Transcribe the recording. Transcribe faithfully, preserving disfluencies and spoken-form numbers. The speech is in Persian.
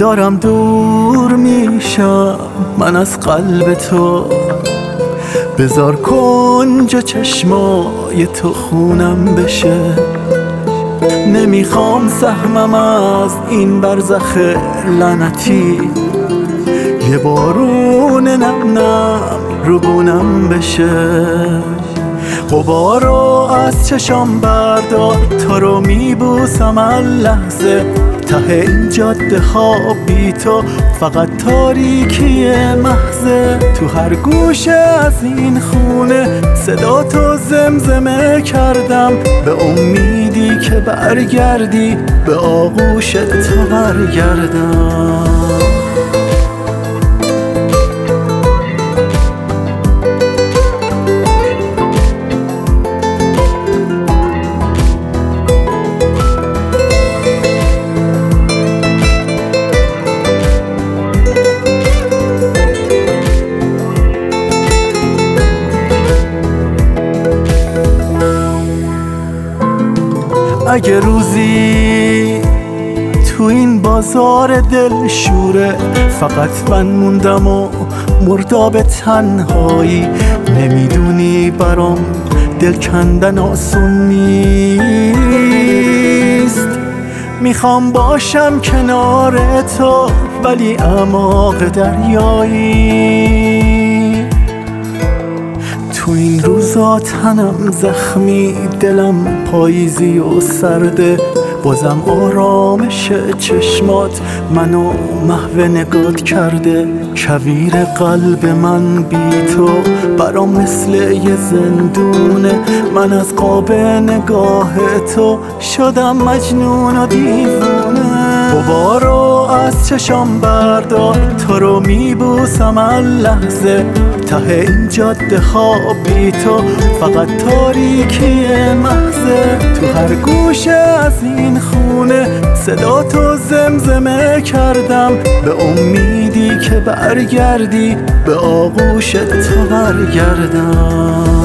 دارم دور میشم من از قلب تو، بذار کنج چشمای تو خونم بشه. نمیخوام سهمم از این برزخ لعنتی یه بارون نم نم رو بونم بشه. غبارو از چشام بردار تا رو میبوسم اللحظه، ته این جاده ها بی تو فقط تاریکی محضه. تو هر گوشه از این خونه صدا تو زمزمه کردم، به امیدی که برگردی به آغوش تو برگردم. اگه روزی تو این بازار دل شوره فقط من موندم و مرداب تنهایی، نمیدونی برام دل کندن آسون نیست. میخوام باشم کنار تو ولی اعماق دریایی. تو این روزا تنم زخمی، دلم پاییزی و سرده، بازم آرامش چشمات منو محو نگات کرده. کویر قلب من بی تو برام مثل یه زندونه، من از قاب نگاه تو شدم مجنون و دیوونه. غبارو از چشام بردار تا رو میبوسم اللحظه، ته این جاده ها بی تو فقط تاریکی محضه. تو هر گوشه از این خونه صدا تو زمزمه کردم، به امیدی که برگردی به آغوش تو برگردم.